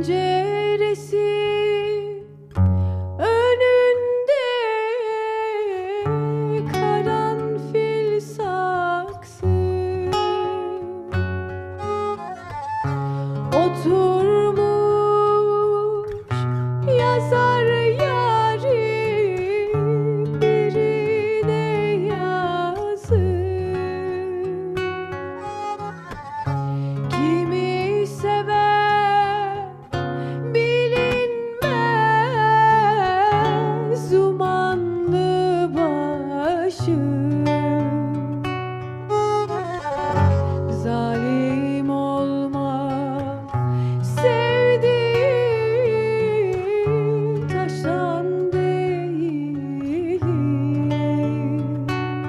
Penceresi önünde karanfil saksı, oturmuş yazar yarim birine yazı. Kimi sever bilinmez dumanlı başı. Zalim olma sevdiğim taştan değilim.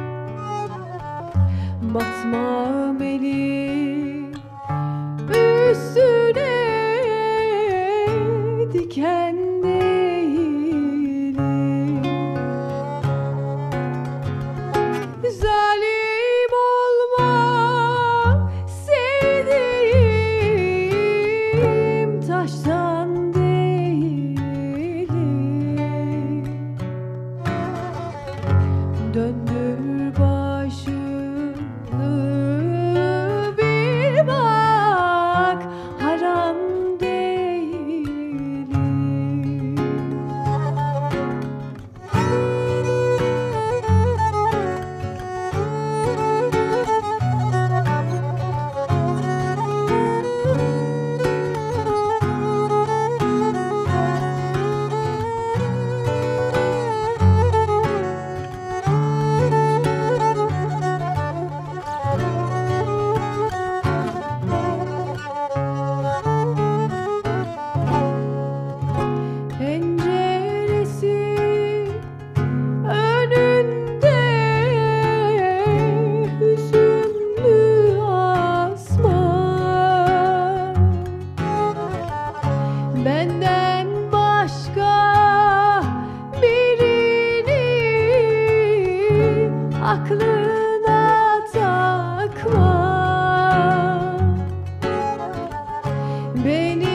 Batmam elim üstüne diken değilim. Zalim olma sevdiğim taştan değilim. Döndür başını bir bak, haram değilim. Penceresi önünde hüzünlü asma, benden başka birini aklına takma. Beni